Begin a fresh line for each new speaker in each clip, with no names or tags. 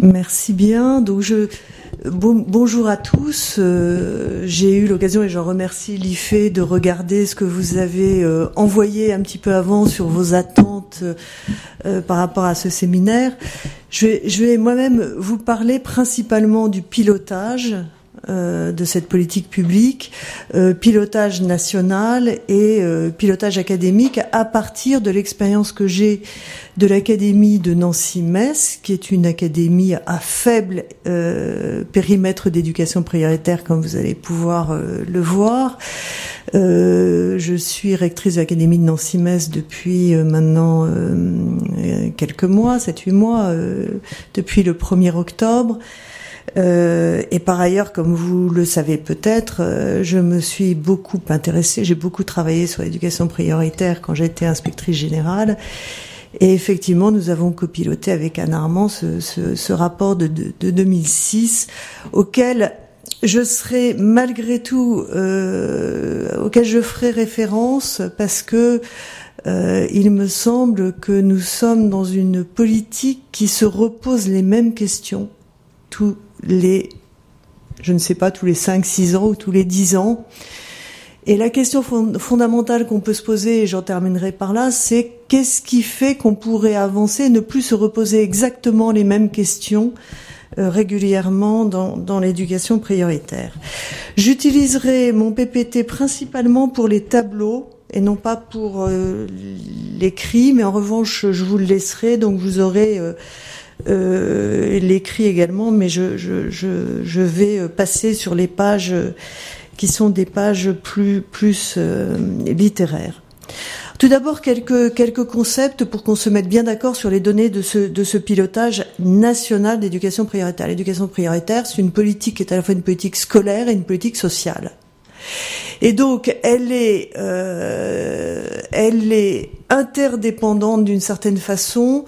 Merci bien. Donc bonjour à tous. J'ai eu l'occasion, et j'en remercie l'IFE, de regarder ce que vous avez envoyé un petit peu avant sur vos attentes par rapport à ce séminaire. Je vais moi-même vous parler principalement du pilotage de cette politique publique, pilotage national et pilotage académique à partir de l'expérience que j'ai de l'Académie de Nancy-Metz, qui est une académie à faible périmètre d'éducation prioritaire, comme vous allez pouvoir le voir. Je suis rectrice de l'Académie de Nancy-Metz depuis maintenant quelques mois, 7-8 mois, depuis le 1er octobre. Et par ailleurs, comme vous le savez peut-être, je me suis beaucoup intéressée, j'ai beaucoup travaillé sur l'éducation prioritaire quand j'étais inspectrice générale. Et effectivement, nous avons copiloté avec Anne Armand ce rapport de 2006, auquel je serai malgré tout, auquel je ferai référence parce que il me semble que nous sommes dans une politique qui se repose les mêmes questions tous les 5-6 ans ou tous les 10 ans. Et la question fondamentale qu'on peut se poser, et j'en terminerai par là, c'est qu'est-ce qui fait qu'on pourrait avancer et ne plus se reposer exactement les mêmes questions régulièrement dans l'éducation prioritaire. J'utiliserai mon PPT principalement pour les tableaux et non pas pour l'écrit, mais en revanche, je vous le laisserai, donc vous aurez l'écrit également, mais je vais passer sur les pages qui sont des pages plus littéraires. Tout d'abord, quelques concepts pour qu'on se mette bien d'accord sur les données de ce pilotage national d'éducation prioritaire. L'éducation prioritaire, c'est une politique qui est à la fois une politique scolaire et une politique sociale. Et donc, elle est interdépendante d'une certaine façon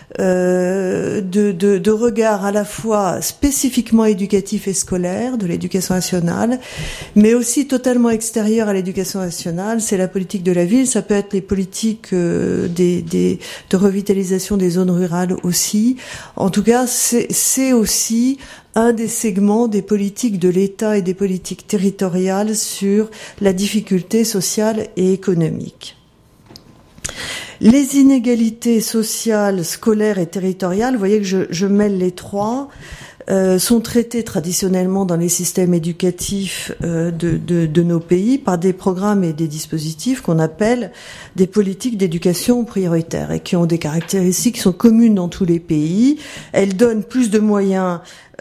de regard à la fois spécifiquement éducatif et scolaire de l'éducation nationale, mais aussi totalement extérieur à l'éducation nationale. C'est la politique de la ville, ça peut être les politiques de revitalisation des zones rurales aussi. En tout cas, c'est aussi un des segments des politiques de l'État et des politiques territoriales sur la difficulté sociale et économique. Les inégalités sociales, scolaires et territoriales, vous voyez que je mêle les trois, sont traitées traditionnellement dans les systèmes éducatifs de nos pays par des programmes et des dispositifs qu'on appelle des politiques d'éducation prioritaire et qui ont des caractéristiques qui sont communes dans tous les pays. Elles donnent plus de moyens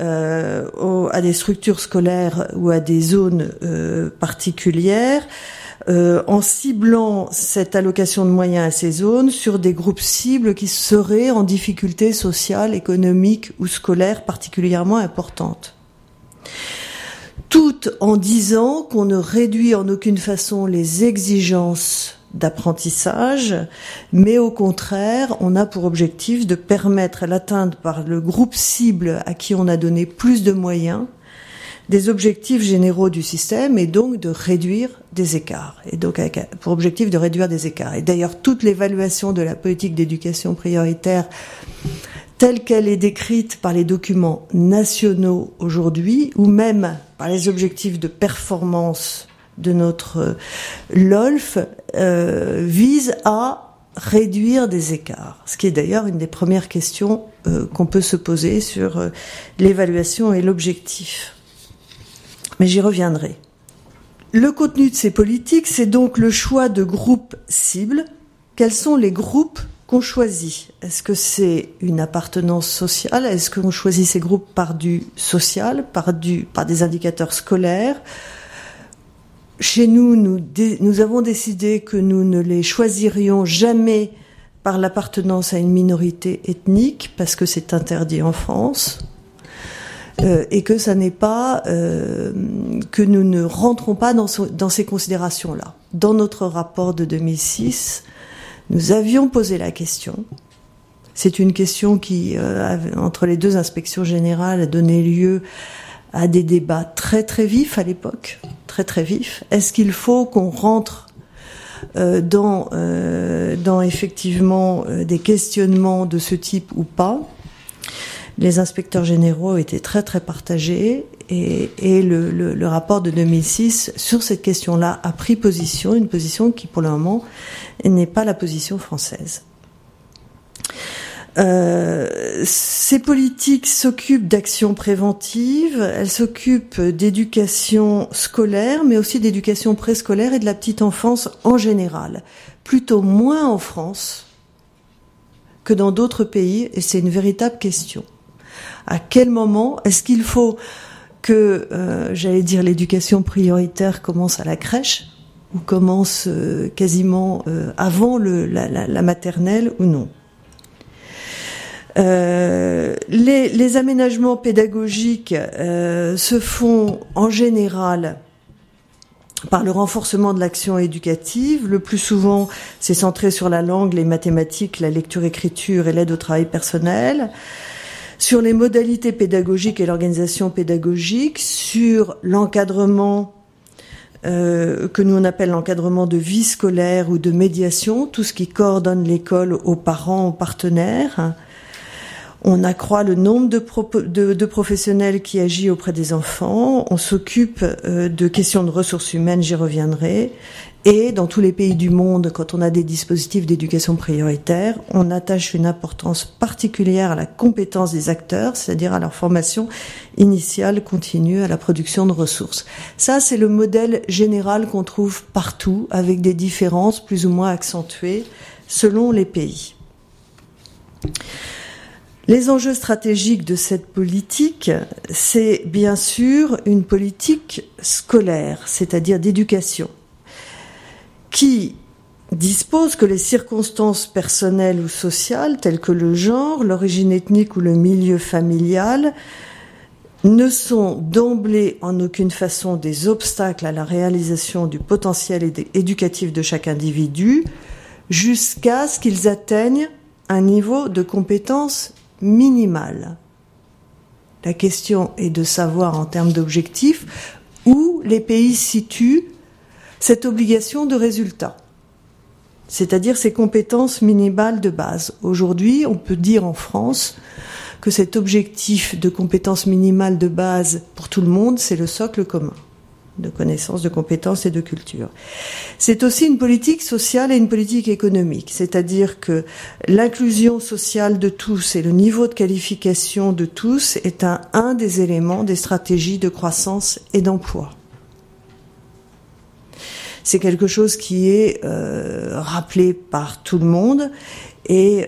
à des structures scolaires ou à des zones particulières, en ciblant cette allocation de moyens à ces zones sur des groupes cibles qui seraient en difficulté sociale, économique ou scolaire particulièrement importante. Tout en disant qu'on ne réduit en aucune façon les exigences d'apprentissage, mais au contraire, on a pour objectif de permettre l'atteinte par le groupe cible à qui on a donné plus de moyens des objectifs généraux du système et donc de réduire des écarts. Et donc pour objectif de réduire des écarts. Et d'ailleurs, toute l'évaluation de la politique d'éducation prioritaire telle qu'elle est décrite par les documents nationaux aujourd'hui, ou même par les objectifs de performance de notre LOLF, vise à réduire des écarts. Ce qui est d'ailleurs une des premières questions qu'on peut se poser sur l'évaluation et l'objectif. Mais j'y reviendrai. Le contenu de ces politiques, c'est donc le choix de groupes cibles. Quels sont les groupes qu'on choisit? Est-ce que c'est une appartenance sociale? Est-ce qu'on choisit ces groupes par du social, par des indicateurs scolaires? Chez nous, nous avons décidé que nous ne les choisirions jamais par l'appartenance à une minorité ethnique, parce que c'est interdit en France. Et que ça n'est pas que nous ne rentrons pas dans ces considérations-là. Dans notre rapport de 2006, nous avions posé la question. C'est une question qui, entre les deux inspections générales, a donné lieu à des débats très très vifs à l'époque, très très vifs. Est-ce qu'il faut qu'on rentre dans effectivement des questionnements de ce type ou pas? les inspecteurs généraux étaient très très partagés et le rapport de 2006 sur cette question-là a pris position, une position qui pour le moment n'est pas la position française. Ces politiques s'occupent d'actions préventives, elles s'occupent d'éducation scolaire, mais aussi d'éducation préscolaire et de la petite enfance en général. Plutôt moins en France que dans d'autres pays, et c'est une véritable question. À quel moment est-ce qu'il faut que, j'allais dire, l'éducation prioritaire commence à la crèche, ou commence quasiment avant la maternelle, ou non ? Les aménagements pédagogiques se font en général par le renforcement de l'action éducative. Le plus souvent, c'est centré sur la langue, les mathématiques, la lecture-écriture et l'aide au travail personnel, sur les modalités pédagogiques et l'organisation pédagogique, sur l'encadrement que nous on appelle l'encadrement de vie scolaire ou de médiation, tout ce qui coordonne l'école aux parents, aux partenaires. On accroît le nombre de professionnels qui agissent auprès des enfants. On s'occupe de questions de ressources humaines, j'y reviendrai. Et dans tous les pays du monde, quand on a des dispositifs d'éducation prioritaire, on attache une importance particulière à la compétence des acteurs, c'est-à-dire à leur formation initiale, continue, à la production de ressources. Ça, c'est le modèle général qu'on trouve partout, avec des différences plus ou moins accentuées selon les pays. Les enjeux stratégiques de cette politique, c'est bien sûr une politique scolaire, c'est-à-dire d'éducation, qui dispose que les circonstances personnelles ou sociales, telles que le genre, l'origine ethnique ou le milieu familial, ne sont d'emblée en aucune façon des obstacles à la réalisation du potentiel éducatif de chaque individu, jusqu'à ce qu'ils atteignent un niveau de compétence minimale. La question est de savoir en termes d'objectifs où les pays situent cette obligation de résultat, c'est-à-dire ces compétences minimales de base. Aujourd'hui, on peut dire en France que cet objectif de compétences minimales de base pour tout le monde, c'est le socle commun de connaissances, de compétences et de culture. C'est aussi une politique sociale et une politique économique, c'est-à-dire que l'inclusion sociale de tous et le niveau de qualification de tous est un des éléments des stratégies de croissance et d'emploi. C'est quelque chose qui est rappelé par tout le monde et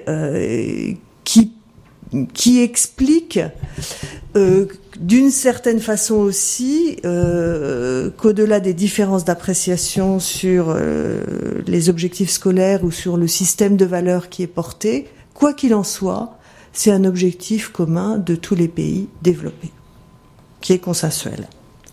qui explique d'une certaine façon aussi qu'au-delà des différences d'appréciation sur les objectifs scolaires ou sur le système de valeurs qui est porté, quoi qu'il en soit, c'est un objectif commun de tous les pays développés, qui est consensuel.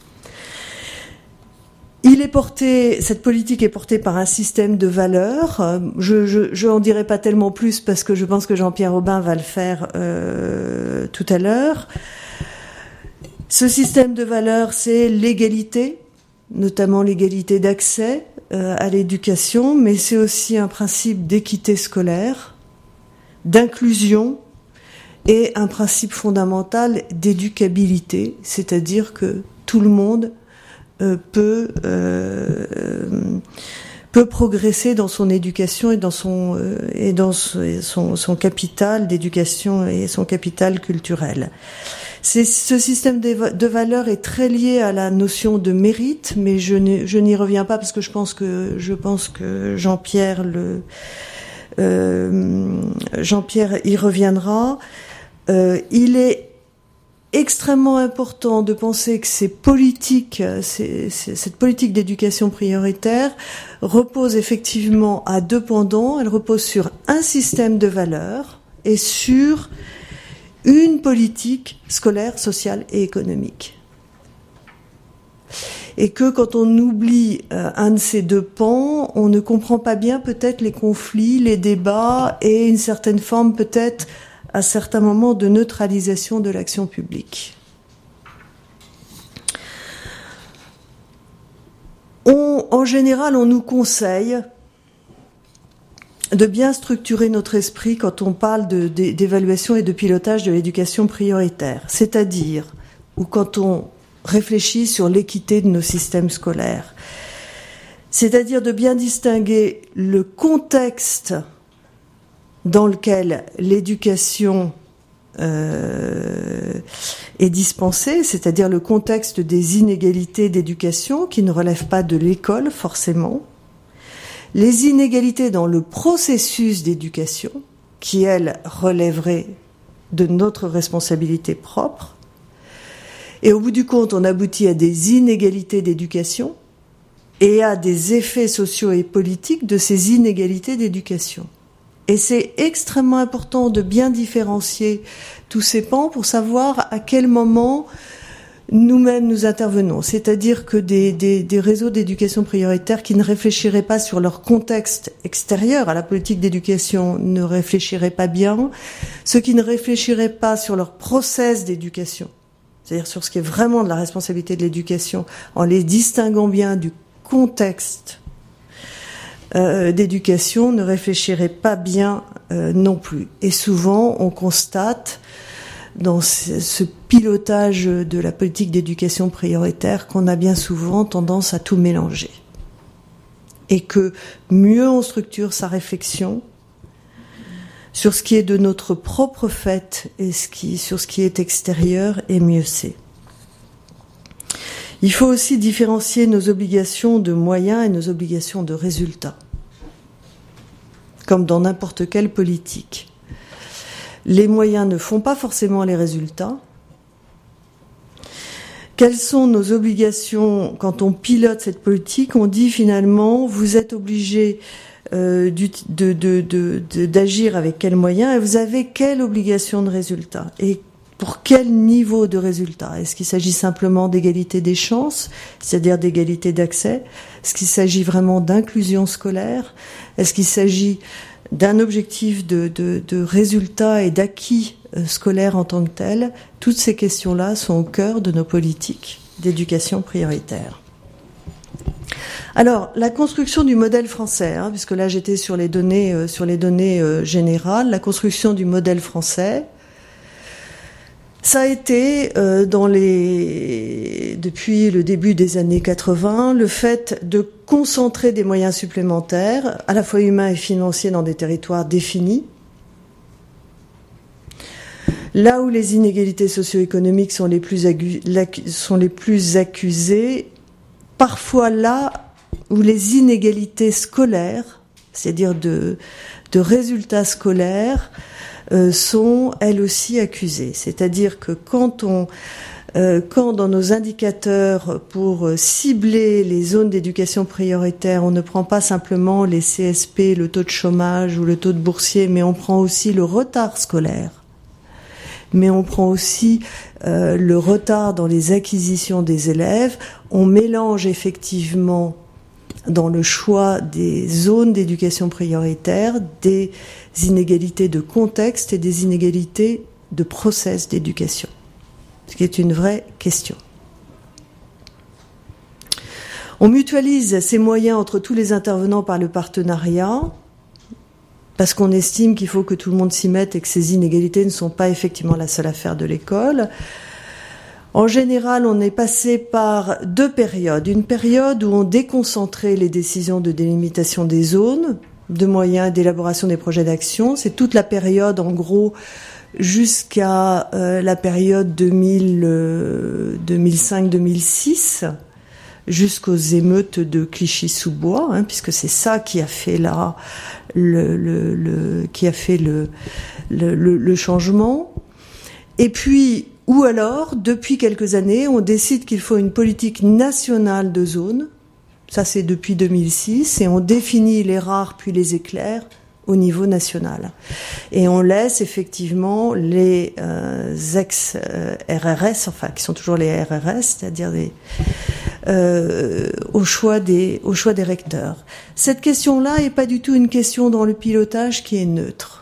Cette politique est portée par un système de valeurs. Je en dirai pas tellement plus parce que je pense que Jean-Pierre Aubin va le faire tout à l'heure. Ce système de valeurs, c'est l'égalité, notamment l'égalité d'accès à l'éducation, mais c'est aussi un principe d'équité scolaire, d'inclusion et un principe fondamental d'éducabilité, c'est-à-dire que tout le monde peut progresser dans son éducation et dans son capital d'éducation et son capital culturel. Ce système de valeurs est très lié à la notion de mérite, mais je n'y reviens pas parce que je pense que Jean-Pierre y reviendra. Il est extrêmement important de penser que cette politique d'éducation prioritaire repose effectivement à deux pendants. Elle repose sur un système de valeurs et sur une politique scolaire, sociale et économique. Et que quand on oublie un de ces deux pans, on ne comprend pas bien peut-être les conflits, les débats et une certaine forme peut-être à certains moments de neutralisation de l'action publique. En général, on nous conseille de bien structurer notre esprit quand on parle d'évaluation et de pilotage de l'éducation prioritaire, c'est-à-dire, ou quand on réfléchit sur l'équité de nos systèmes scolaires, c'est-à-dire de bien distinguer le contexte dans lequel l'éducation est dispensée, c'est-à-dire le contexte des inégalités d'éducation qui ne relèvent pas de l'école forcément, les inégalités dans le processus d'éducation qui, elles, relèveraient de notre responsabilité propre, et au bout du compte, on aboutit à des inégalités d'éducation et à des effets sociaux et politiques de ces inégalités d'éducation. Et c'est extrêmement important de bien différencier tous ces pans pour savoir à quel moment nous-mêmes nous intervenons. C'est-à-dire que des réseaux d'éducation prioritaire qui ne réfléchiraient pas sur leur contexte extérieur à la politique d'éducation ne réfléchiraient pas bien. Ceux qui ne réfléchiraient pas sur leur process d'éducation, c'est-à-dire sur ce qui est vraiment de la responsabilité de l'éducation, en les distinguant bien du contexte d'éducation, ne réfléchirait pas bien non plus. Et souvent, on constate dans ce pilotage de la politique d'éducation prioritaire qu'on a bien souvent tendance à tout mélanger. Et que mieux on structure sa réflexion sur ce qui est de notre propre fait et sur ce qui est extérieur, et mieux c'est. Il faut aussi différencier nos obligations de moyens et nos obligations de résultats, comme dans n'importe quelle politique. Les moyens ne font pas forcément les résultats. Quelles sont nos obligations quand on pilote cette politique? On dit finalement, vous êtes obligé d'agir avec quels moyens et vous avez quelle obligation de résultat et pour quel niveau de résultat? Est-ce qu'il s'agit simplement d'égalité des chances, c'est-à-dire d'égalité d'accès? Est-ce qu'il s'agit vraiment d'inclusion scolaire? Est-ce qu'il s'agit d'un objectif de résultat et d'acquis scolaire en tant que tel? Toutes ces questions-là sont au cœur de nos politiques d'éducation prioritaire. Alors, la construction du modèle français, puisque là j'étais sur les données générales, la construction du modèle français, ça a été, depuis le début des années 80, le fait de concentrer des moyens supplémentaires, à la fois humains et financiers, dans des territoires définis. Là où les inégalités socio-économiques sont les plus accusées, parfois là où les inégalités scolaires, c'est-à-dire de résultats scolaires, sont elles aussi accusées. C'est-à-dire que quand dans nos indicateurs pour cibler les zones d'éducation prioritaire, on ne prend pas simplement les CSP, le taux de chômage ou le taux de boursiers, mais on prend aussi le retard scolaire. Mais on prend aussi le retard dans les acquisitions des élèves. On mélange effectivement dans le choix des zones d'éducation prioritaire des inégalités de contexte et des inégalités de process d'éducation, ce qui est une vraie question. On mutualise ces moyens entre tous les intervenants par le partenariat, parce qu'on estime qu'il faut que tout le monde s'y mette et que ces inégalités ne sont pas effectivement la seule affaire de l'école. En général, on est passé par deux périodes. Une période où on déconcentrait les décisions de délimitation des zones, de moyens et d'élaboration des projets d'action. C'est toute la période, en gros, jusqu'à la période 2005-2006, jusqu'aux émeutes de Clichy-sous-Bois, puisque c'est ça qui a fait le changement. Et puis, ou alors, depuis quelques années, on décide qu'il faut une politique nationale de zone. Ça, c'est depuis 2006. Et on définit les rares puis les éclairs au niveau national. Et on laisse effectivement les ex-RRS, enfin, qui sont toujours les RRS, c'est-à-dire au choix des recteurs. Cette question-là n'est pas du tout une question dans le pilotage qui est neutre.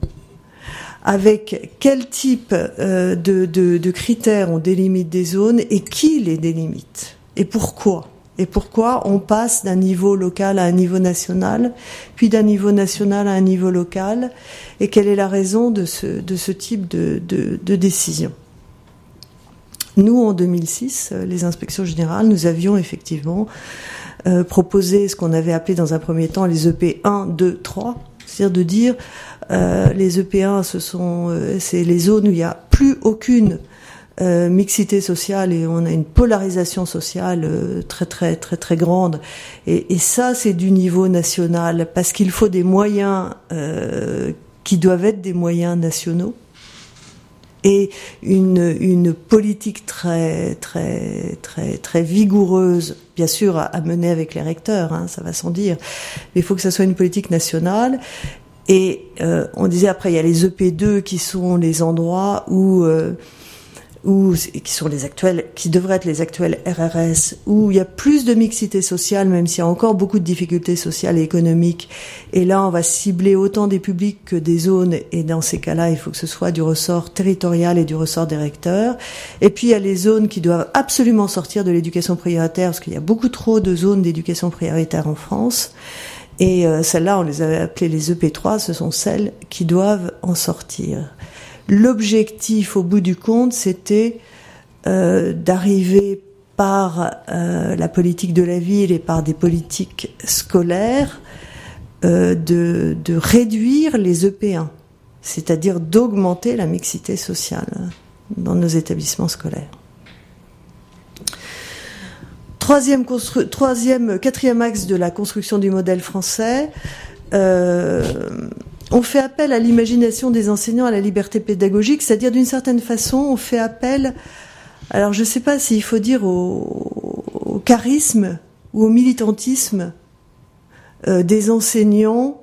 Avec quel type de critères on délimite des zones et qui les délimite et pourquoi. Et pourquoi on passe d'un niveau local à un niveau national, puis d'un niveau national à un niveau local, et quelle est la raison de ce type de décision. Nous, en 2006, les inspections générales, nous avions effectivement proposé ce qu'on avait appelé dans un premier temps les EP 1, 2, 3, c'est-à-dire de dire les EP1, c'est les zones où il n'y a plus aucune mixité sociale et on a une polarisation sociale très très très très grande et ça c'est du niveau national parce qu'il faut des moyens qui doivent être des moyens nationaux et une politique très très très très vigoureuse bien sûr à mener avec les recteurs, hein, ça va sans dire, mais il faut que ça soit une politique nationale. Et on disait après il y a les EP2 qui sont les endroits où qui sont les actuels, qui devraient être les actuels RRS, où il y a plus de mixité sociale, même s'il y a encore beaucoup de difficultés sociales et économiques. Et là, on va cibler autant des publics que des zones. Et dans ces cas-là, il faut que ce soit du ressort territorial et du ressort des recteurs. Et puis, il y a les zones qui doivent absolument sortir de l'éducation prioritaire, parce qu'il y a beaucoup trop de zones d'éducation prioritaire en France. Et celles-là, on les avait appelées les EP3, ce sont celles qui doivent en sortir. L'objectif, au bout du compte, c'était d'arriver par la politique de la ville et par des politiques scolaires de réduire les EP1, c'est-à-dire d'augmenter la mixité sociale dans nos établissements scolaires. Quatrième axe de la construction du modèle français, on fait appel à l'imagination des enseignants, à la liberté pédagogique, c'est-à-dire d'une certaine façon, on fait appel, alors je ne sais pas s'il faut dire au charisme ou au militantisme des enseignants,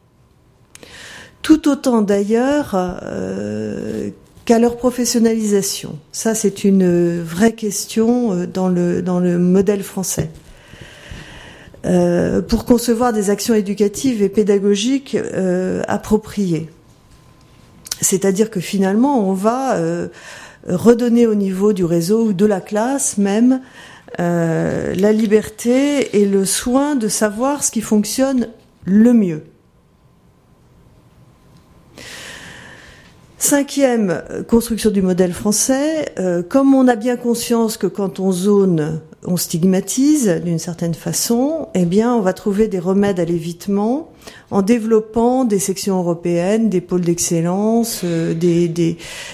tout autant d'ailleurs qu'à leur professionnalisation. Ça, c'est une vraie question dans le modèle français. Pour concevoir des actions éducatives et pédagogiques appropriées. C'est-à-dire que finalement, on va redonner au niveau du réseau ou de la classe même la liberté et le soin de savoir ce qui fonctionne le mieux. Cinquième construction du modèle français, comme on a bien conscience que quand on zone, on stigmatise d'une certaine façon, eh bien on va trouver des remèdes à l'évitement en développant des sections européennes, des pôles d'excellence, des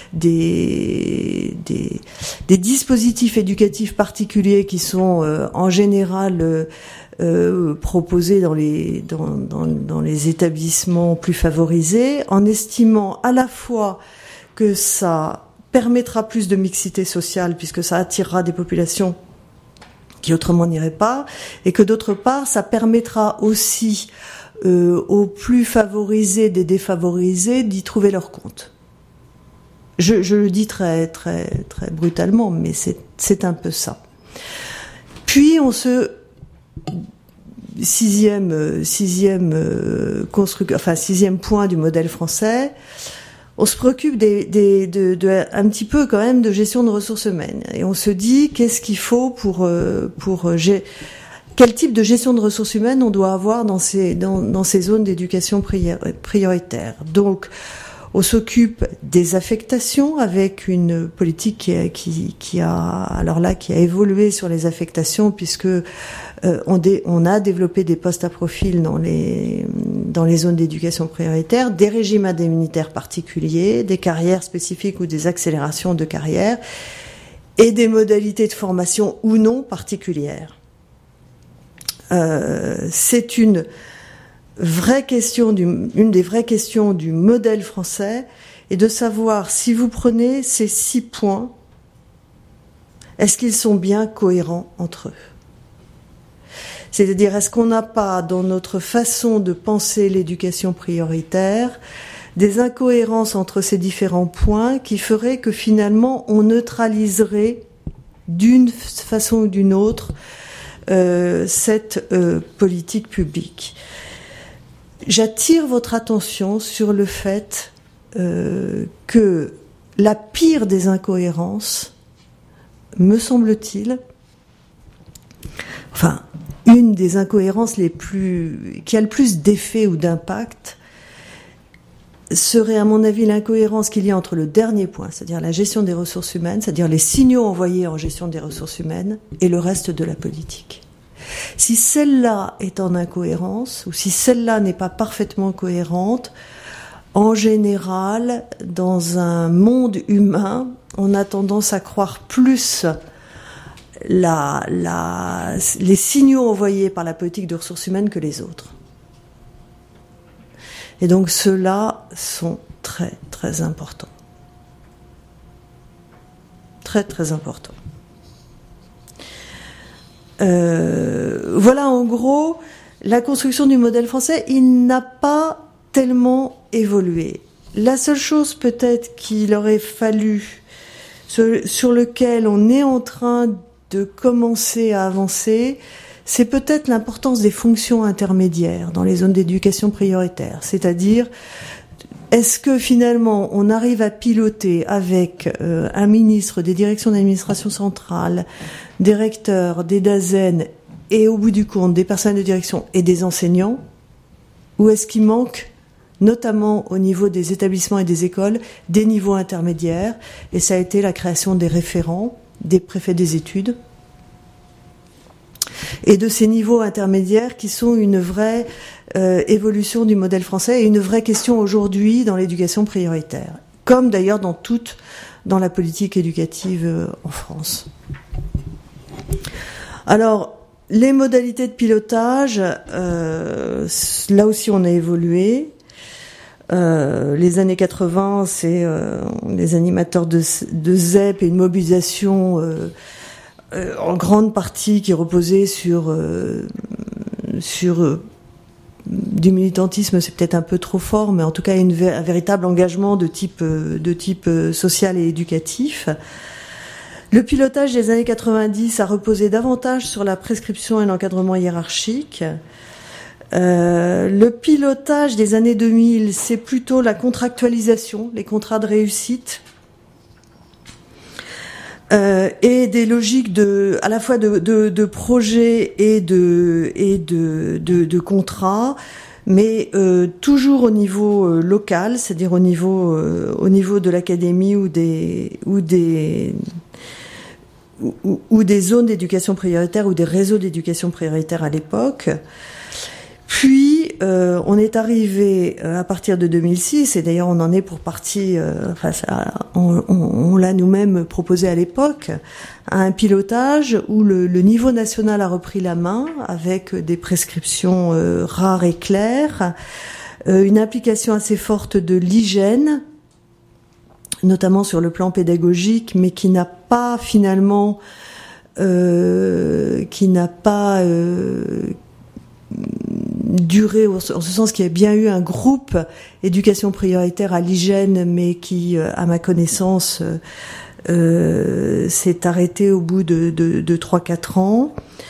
dispositifs éducatifs particuliers qui sont en général proposés dans les établissements plus favorisés, en estimant à la fois que ça permettra plus de mixité sociale puisque ça attirera des populations qui autrement n'iraient pas, et que d'autre part ça permettra aussi aux plus favorisés des défavorisés d'y trouver leur compte. Je le dis très très très brutalement, mais c'est un peu ça. Puis sixième point du modèle français, on se préoccupe un petit peu quand même de gestion de ressources humaines. Et on se dit qu'est-ce qu'il faut quel type de gestion de ressources humaines on doit avoir dans ces zones d'éducation prioritaire. Donc, on s'occupe des affectations avec une politique qui a évolué sur les affectations puisque on a développé des postes à profil dans les zones d'éducation prioritaire, des régimes indemnitaires particuliers, des carrières spécifiques ou des accélérations de carrière et des modalités de formation ou non particulières. C'est une des vraies questions du modèle français est de savoir si vous prenez ces 6 points, est-ce qu'ils sont bien cohérents entre eux? C'est-à-dire, est-ce qu'on n'a pas, dans notre façon de penser l'éducation prioritaire, des incohérences entre ces différents points qui feraient que finalement on neutraliserait d'une façon ou d'une autre cette politique publique? J'attire votre attention sur le fait que la pire des incohérences, me semble-t-il, enfin, une des incohérences qui a le plus d'effet ou d'impact serait, à mon avis, l'incohérence qu'il y a entre le dernier point, c'est-à-dire la gestion des ressources humaines, c'est-à-dire les signaux envoyés en gestion des ressources humaines, et le reste de la politique. Si celle-là est en incohérence, ou si celle-là n'est pas parfaitement cohérente, en général, dans un monde humain, on a tendance à croire plus les signaux envoyés par la politique de ressources humaines que les autres. Et donc ceux-là sont très très importants. Très très importants. Voilà en gros la construction du modèle français. Il n'a pas tellement évolué. La seule chose peut-être qu'il aurait fallu, sur lequel on est en train de commencer à avancer, c'est peut-être l'importance des fonctions intermédiaires dans les zones d'éducation prioritaire. C'est-à-dire, est-ce que finalement on arrive à piloter avec un ministre, des directions d'administration centrale, des recteurs, des DAZEN et au bout du compte des personnels de direction et des enseignants, ou est-ce qu'il manque, notamment au niveau des établissements et des écoles, des niveaux intermédiaires, et ça a été la création des référents, des préfets des études, et de ces niveaux intermédiaires qui sont une vraie évolution du modèle français et une vraie question aujourd'hui dans l'éducation prioritaire, comme d'ailleurs dans la politique éducative en France. Alors, les modalités de pilotage, là aussi on a évolué. Les années 80, c'est les animateurs de ZEP et une mobilisation en grande partie qui reposait sur du militantisme, c'est peut-être un peu trop fort, mais en tout cas un véritable engagement de type social et éducatif. Le pilotage des années 90 a reposé davantage sur la prescription et l'encadrement hiérarchique. Le pilotage des années 2000, c'est plutôt la contractualisation, les contrats de réussite, et des logiques à la fois de projets et de contrats, mais toujours au niveau local, c'est-à-dire au niveau de l'académie ou des zones d'éducation prioritaire ou des réseaux d'éducation prioritaire à l'époque. Puis, on est arrivé à partir de 2006, et d'ailleurs on en est pour partie, on l'a nous-mêmes proposé à l'époque, à un pilotage où le niveau national a repris la main avec des prescriptions rares et claires, une implication assez forte de l'hygiène, notamment sur le plan pédagogique, mais qui n'a pas finalement, duré, en ce sens qu'il y a bien eu un groupe éducation prioritaire à l'hygiène, mais qui, à ma connaissance, s'est arrêté au bout de 3-4 ans,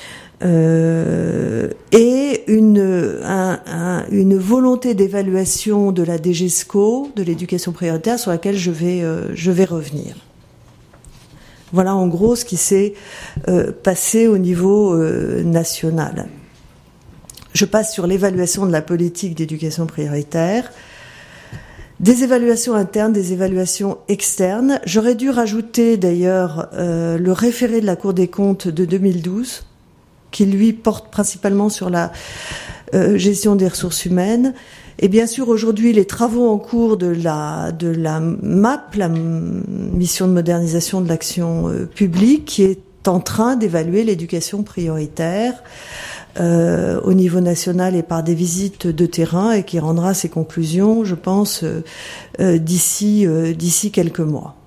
et une volonté d'évaluation de la DGESCO, de l'éducation prioritaire, sur laquelle je vais revenir. Voilà en gros ce qui s'est passé au niveau national. Je passe sur l'évaluation de la politique d'éducation prioritaire, des évaluations internes, des évaluations externes. J'aurais dû rajouter d'ailleurs le référé de la Cour des comptes de 2012, qui lui porte principalement sur la gestion des ressources humaines. Et bien sûr, aujourd'hui, les travaux en cours de la MAP, la mission de modernisation de l'action publique, qui est en train d'évaluer l'éducation prioritaire au niveau national et par des visites de terrain, et qui rendra ses conclusions, je pense, d'ici quelques mois.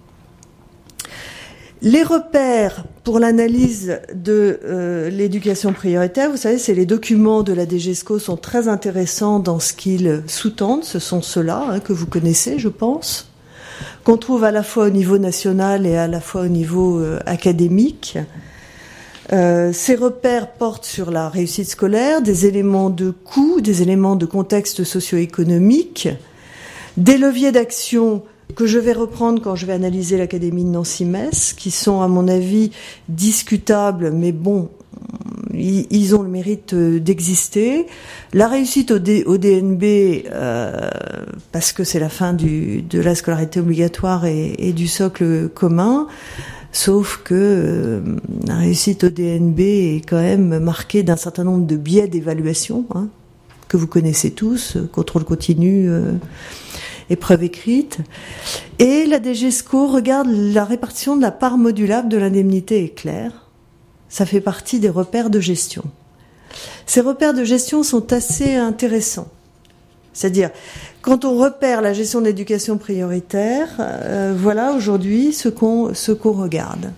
Les repères pour l'analyse de l'éducation prioritaire, vous savez, c'est les documents de la DGESCO sont très intéressants dans ce qu'ils sous-tendent. Ce sont ceux-là que vous connaissez, je pense, qu'on trouve à la fois au niveau national et à la fois au niveau académique. Ces repères portent sur la réussite scolaire, des éléments de coût, des éléments de contexte socio-économique, des leviers d'action que je vais reprendre quand je vais analyser l'Académie de Nancy-Metz, qui sont à mon avis discutables, mais bon, ils ont le mérite d'exister. La réussite au DNB, parce que c'est la fin de la scolarité obligatoire et du socle commun, sauf que la réussite au DNB est quand même marquée d'un certain nombre de biais d'évaluation, que vous connaissez tous, contrôle continu, épreuve écrite. Et la DGESCO regarde la répartition de la part modulable de l'indemnité éclair. Ça fait partie des repères de gestion. Ces repères de gestion sont assez intéressants. C'est-à-dire, quand on repère la gestion de l'éducation prioritaire, voilà aujourd'hui ce qu'on regarde.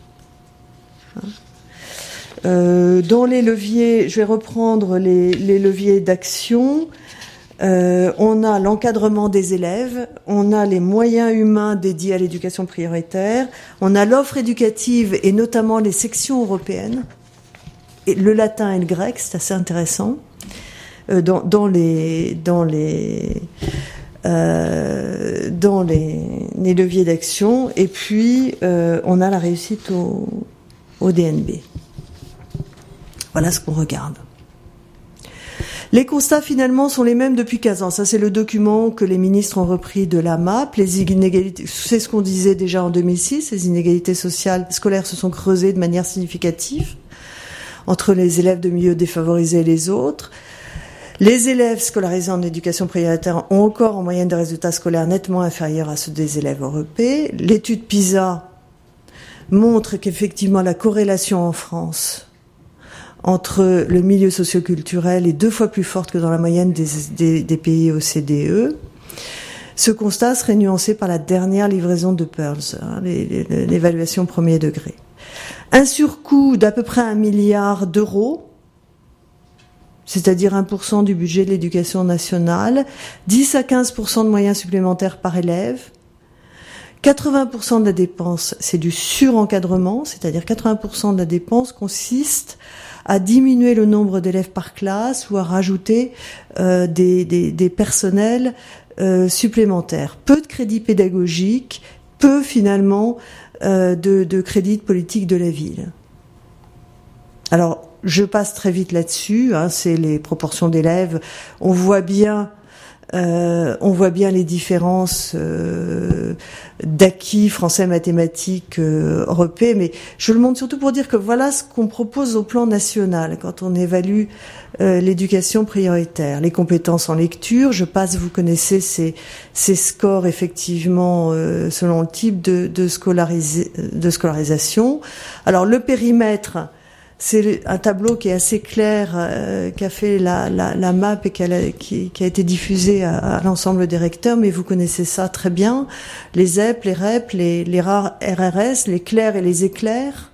Dans les leviers, je vais reprendre les leviers d'action. On a l'encadrement des élèves, on a les moyens humains dédiés à l'éducation prioritaire, on a l'offre éducative et notamment les sections européennes, et le latin et le grec, c'est assez intéressant, dans les leviers d'action, et puis on a la réussite au DNB. Voilà ce qu'on regarde. Les constats, finalement, sont les mêmes depuis 15 ans. Ça, c'est le document que les ministres ont repris de la MAP. Les inégalités, c'est ce qu'on disait déjà en 2006, les inégalités sociales scolaires se sont creusées de manière significative entre les élèves de milieux défavorisés et les autres. Les élèves scolarisés en éducation prioritaire ont encore en moyenne des résultats scolaires nettement inférieurs à ceux des élèves européens. L'étude PISA montre qu'effectivement la corrélation en France entre le milieu socioculturel est 2 fois plus forte que dans la moyenne des pays OCDE. Ce constat serait nuancé par la dernière livraison de Pearls, l'évaluation premier degré. Un surcoût d'à peu près 1 milliard d'euros, c'est-à-dire 1% du budget de l'éducation nationale, 10 à 15% de moyens supplémentaires par élève, 80% de la dépense, c'est du surencadrement, c'est-à-dire 80% de la dépense consiste à diminuer le nombre d'élèves par classe ou à rajouter des personnels supplémentaires. Peu de crédits pédagogiques, peu finalement de crédits de politique de la ville. Alors, je passe très vite là-dessus, c'est les proportions d'élèves. On voit bien les différences d'acquis français, mathématiques, européens, mais je le montre surtout pour dire que voilà ce qu'on propose au plan national quand on évalue l'éducation prioritaire. Les compétences en lecture, je passe, vous connaissez ces scores effectivement selon le type de scolarisation. Alors le périmètre, c'est un tableau qui est assez clair, qu'a fait la MAP et qui a été diffusé à l'ensemble des recteurs, mais vous connaissez ça très bien. Les EP, les REP, les rares RRS, les clairs et les éclairs,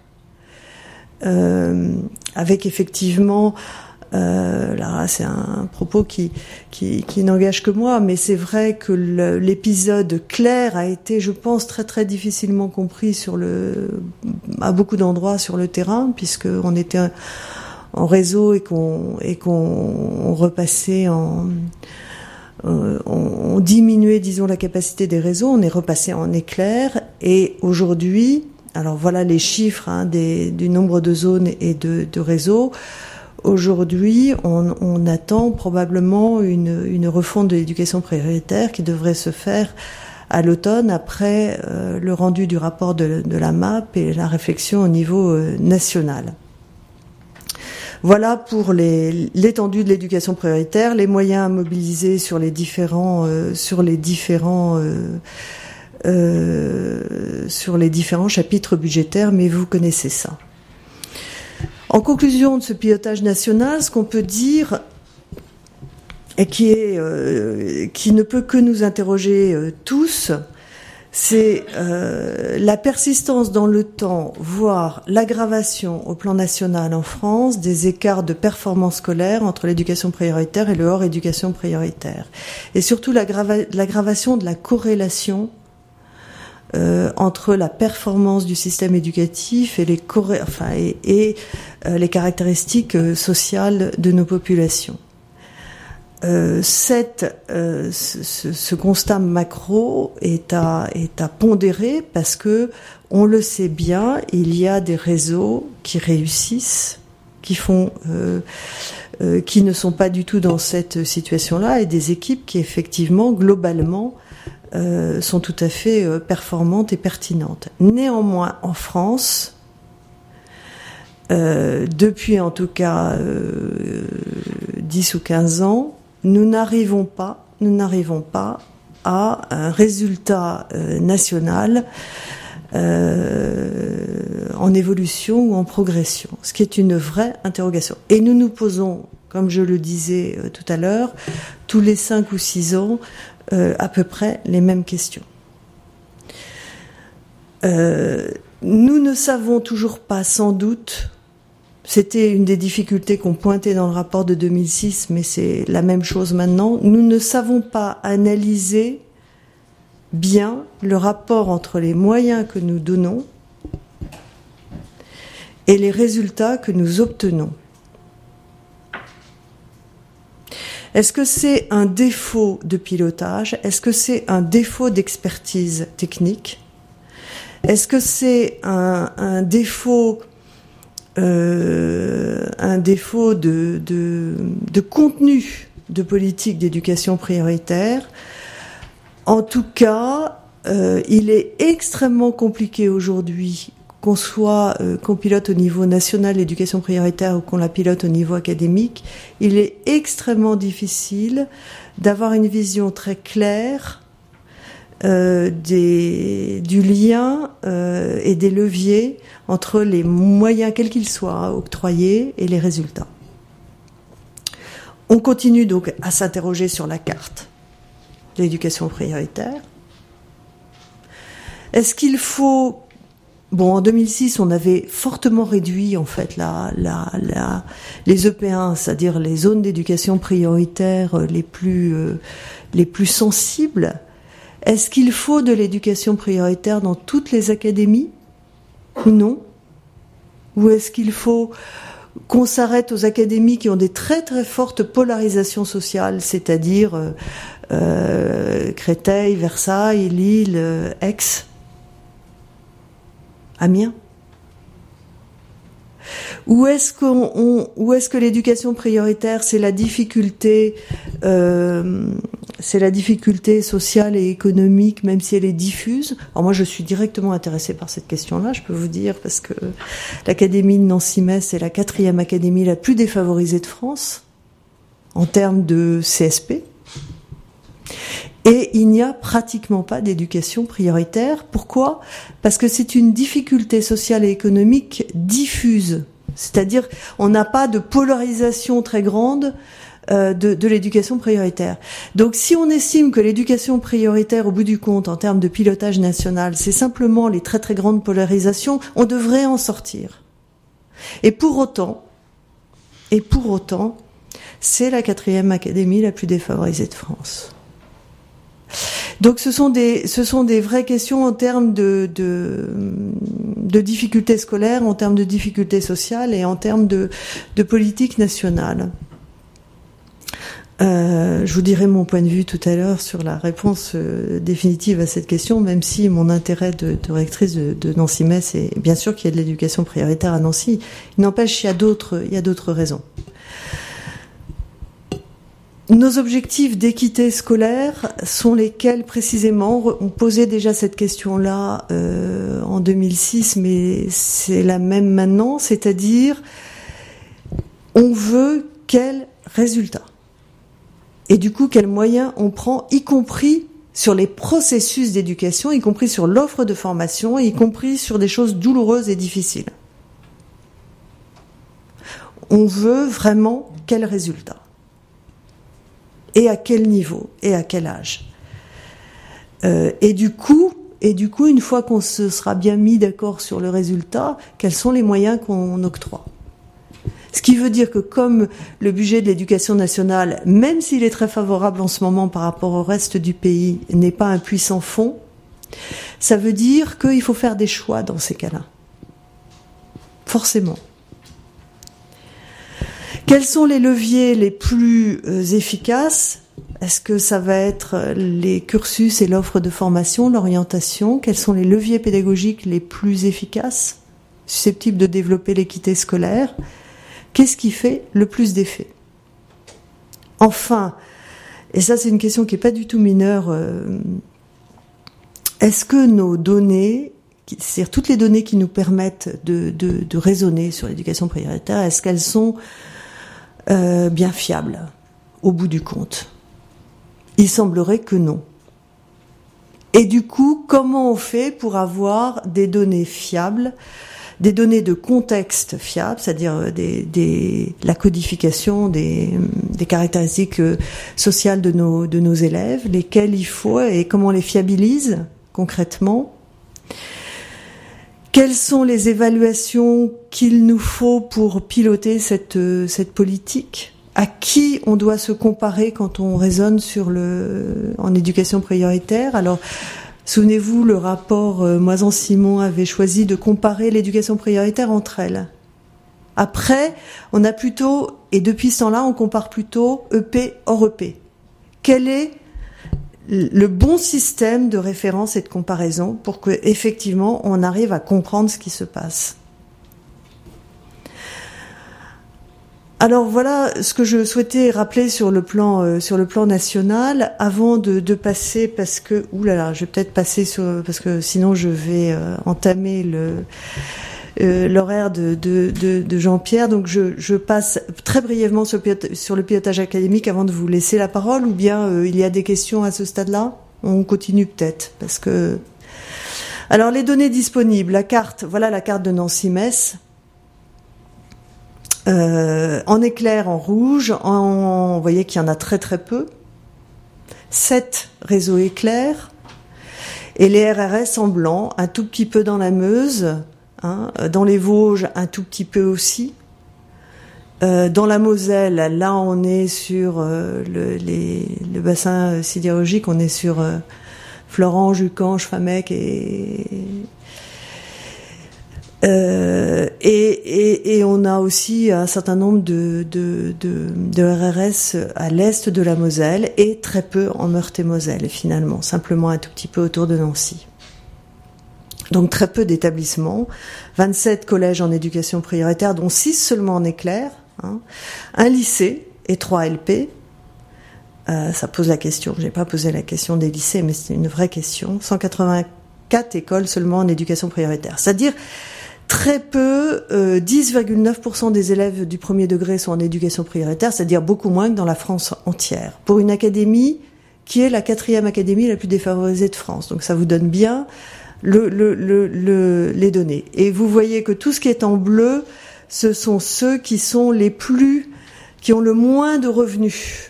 avec effectivement, là c'est un propos qui n'engage que moi, mais c'est vrai que l'épisode clair a été, je pense, très très difficilement compris à beaucoup d'endroits sur le terrain, puisque on était en réseau et qu'on repassait on diminuait, disons, la capacité des réseaux, on est repassé en éclair, et aujourd'hui, alors voilà les chiffres du nombre de zones et de réseaux. Aujourd'hui, on attend probablement une refonte de l'éducation prioritaire qui devrait se faire à l'automne après le rendu du rapport de la MAP et la réflexion au niveau national. Voilà pour l'étendue de l'éducation prioritaire, les moyens à mobiliser sur les différents chapitres budgétaires, mais vous connaissez ça. En conclusion de ce pilotage national, ce qu'on peut dire, et qui ne peut que nous interroger tous, c'est la persistance dans le temps, voire l'aggravation au plan national en France des écarts de performance scolaire entre l'éducation prioritaire et le hors éducation prioritaire. Et surtout l'aggravation de la corrélation entre la performance du système éducatif et les caractéristiques sociales de nos populations. Ce constat macro est à pondérer parce que, on le sait bien, il y a des réseaux qui réussissent, qui ne sont pas du tout dans cette situation-là, et des équipes qui effectivement, globalement, sont tout à fait performantes et pertinentes. Néanmoins, en France, depuis en tout cas 10 ou 15 ans, nous n'arrivons pas à un résultat national en évolution ou en progression, ce qui est une vraie interrogation. Et nous nous posons, comme je le disais tout à l'heure, tous les 5 ou 6 ans, à peu près les mêmes questions. Nous ne savons toujours pas, sans doute, c'était une des difficultés qu'on pointait dans le rapport de 2006, mais c'est la même chose maintenant, nous ne savons pas analyser bien le rapport entre les moyens que nous donnons et les résultats que nous obtenons. Est-ce que c'est un défaut de pilotage? Est-ce que c'est un défaut d'expertise technique? Est-ce que c'est un défaut de contenu de politique d'éducation prioritaire? En tout cas, il est extrêmement compliqué aujourd'hui, qu'on pilote au niveau national l'éducation prioritaire ou qu'on la pilote au niveau académique, il est extrêmement difficile d'avoir une vision très claire du lien et des leviers entre les moyens, quels qu'ils soient, octroyés et les résultats. On continue donc à s'interroger sur la carte de l'éducation prioritaire. Est-ce qu'il faut... Bon, en 2006, on avait fortement réduit en fait les EP1, c'est-à-dire les zones d'éducation prioritaire les plus sensibles. Est-ce qu'il faut de l'éducation prioritaire dans toutes les académies? Non. Ou est-ce qu'il faut qu'on s'arrête aux académies qui ont des très très fortes polarisations sociales, c'est-à-dire Créteil, Versailles, Lille, Aix, Amiens? Ou est-ce que l'éducation prioritaire, c'est la difficulté sociale et économique, même si elle est diffuse? Alors moi, je suis directement intéressée par cette question-là, je peux vous dire, parce que l'académie de Nancy-Metz est la 4e académie la plus défavorisée de France en termes de CSP. Et il n'y a pratiquement pas d'éducation prioritaire. Pourquoi? Parce que c'est une difficulté sociale et économique diffuse. C'est-à-dire, on n'a pas de polarisation très grande de l'éducation prioritaire. Donc, si on estime que l'éducation prioritaire, au bout du compte, en termes de pilotage national, c'est simplement les très très grandes polarisations, on devrait en sortir. Et pour autant, c'est la 4e académie la plus défavorisée de France. Donc ce sont des vraies questions en termes de difficultés scolaires, en termes de difficultés sociales et en termes de politique nationale. Je vous dirai mon point de vue tout à l'heure sur la réponse définitive à cette question, même si mon intérêt de rectrice de Nancy-Metz est bien sûr qu'il y a de l'éducation prioritaire à Nancy. Il n'empêche, il y a d'autres raisons. Nos objectifs d'équité scolaire sont lesquels précisément? On posait déjà cette question-là en 2006, mais c'est la même maintenant, c'est-à-dire on veut quels résultats? Et du coup, quels moyens on prend, y compris sur les processus d'éducation, y compris sur l'offre de formation, y compris sur des choses douloureuses et difficiles. On veut vraiment quels résultats? Et à quel niveau? Et à quel âge? Et du coup, une fois qu'on se sera bien mis d'accord sur le résultat, quels sont les moyens qu'on octroie? Ce qui veut dire que comme le budget de l'éducation nationale, même s'il est très favorable en ce moment par rapport au reste du pays, n'est pas un puissant fonds, ça veut dire qu'il faut faire des choix dans ces cas-là. Forcément. Quels sont les leviers les plus efficaces? Est-ce que ça va être les cursus et l'offre de formation, l'orientation? Quels sont les leviers pédagogiques les plus efficaces, susceptibles de développer l'équité scolaire? Qu'est-ce qui fait le plus d'effet? Enfin, et ça c'est une question qui n'est pas du tout mineure, est-ce que nos données, c'est-à-dire toutes les données qui nous permettent de raisonner sur l'éducation prioritaire, est-ce qu'elles sont bien fiables au bout du compte? Il semblerait que non. Et du coup, comment on fait pour avoir des données fiables, des données de contexte fiables, c'est-à-dire la codification des caractéristiques sociales de nos élèves, lesquelles il faut et comment on les fiabilise concrètement? Quelles sont les évaluations qu'il nous faut pour piloter cette politique? À qui on doit se comparer quand on raisonne en éducation prioritaire? Alors, souvenez-vous, le rapport Moison-Simon avait choisi de comparer l'éducation prioritaire entre elles. Après, on a plutôt, et depuis ce temps-là, on compare plutôt EP hors EP. Quel est le bon système de référence et de comparaison pour que, effectivement, on arrive à comprendre ce qui se passe? Alors voilà ce que je souhaitais rappeler sur le plan national avant de passer, parce que je vais peut-être passer parce que sinon je vais entamer l'horaire de Jean-Pierre. Donc je passe très brièvement sur le pilotage académique avant de vous laisser la parole, ou bien il y a des questions à ce stade-là? On continue peut-être parce que alors les données disponibles, voilà la carte de Nancy-Metz. En éclair, en rouge, vous voyez qu'il y en a très très peu. 7 réseaux éclairs. Et les RRS en blanc, un tout petit peu dans la Meuse, dans les Vosges, un tout petit peu aussi. Dans la Moselle, là on est sur le bassin sidérurgique, on est sur Florent, Jucan, Schwamec et on a aussi un certain nombre de RRS à l'est de la Moselle et très peu en Meurthe-et-Moselle finalement, simplement un tout petit peu autour de Nancy. Donc très peu d'établissements, 27 collèges en éducation prioritaire, dont 6 seulement en éclair, un lycée et 3 LP. Ça pose la question, j'ai pas posé la question des lycées, mais c'est une vraie question. 184 écoles seulement en éducation prioritaire, c'est-à-dire très peu, 10,9% des élèves du premier degré sont en éducation prioritaire, c'est-à-dire beaucoup moins que dans la France entière. Pour une académie qui est la 4e académie la plus défavorisée de France. Donc ça vous donne bien les données. Et vous voyez que tout ce qui est en bleu, ce sont ceux qui sont qui ont le moins de revenus.